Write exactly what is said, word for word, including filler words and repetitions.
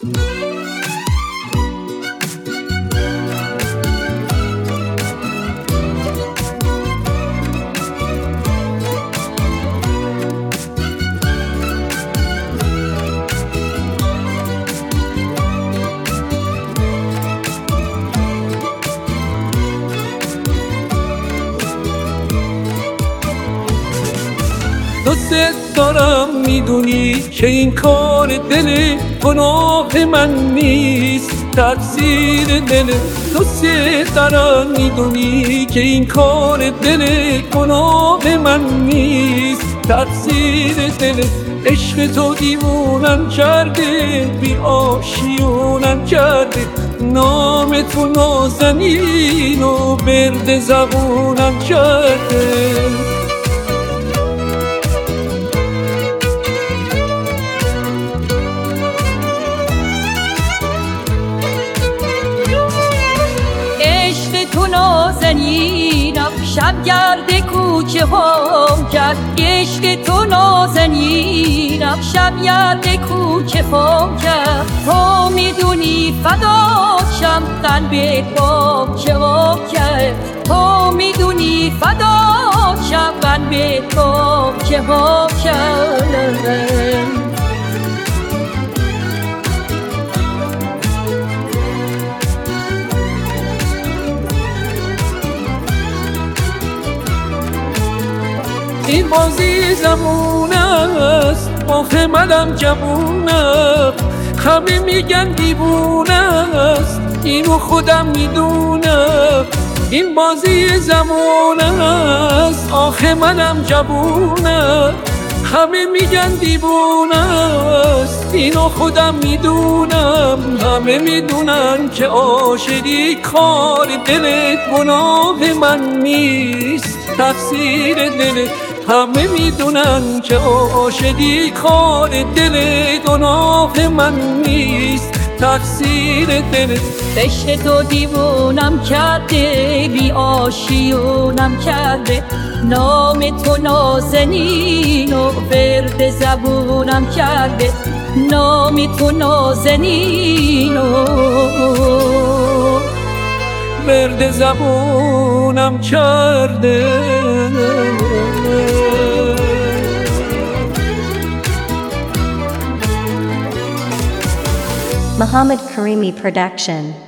دوست دارم میدونی که این کار دل گناه من نیست، تقصیر دل. دوست دارم میدونی که این کار دل گناه من نیست، تقصیر دل. عشق تو دیوونم کرده، بی آشیونم کرده، نام تو نازنین و برد زبونم کرده. نازنینم شبگرد کوچه هام کرد، عشق تو نازنینم شبگرد کوچه هام کرد. تو میدونی فداشم قلبت با که وا کرد، تو میدونی فداشم قلبت با که وا کرد. این بازی زمونه است، آخه منم جوونم. همه میگن دیوونه است، اینو خودم میدونم. این بازی زمونه است، آخه منم جوونم. همه میگن دیوونه است، اینو خودم میدونم. همه میدونن که عاشقی کار دلت گناه من نیست، تقصیر دلت. همه میدونن که عاشقی کار دل گناه من نیست، تقصیر دلت. عشق تو دیوونم کرده، بی آشیونم کرده، نام تو نازنین و ورد زبونم کرده، نام تو نازنین و ورد زبونم کرده. Muhammad Karimi Production.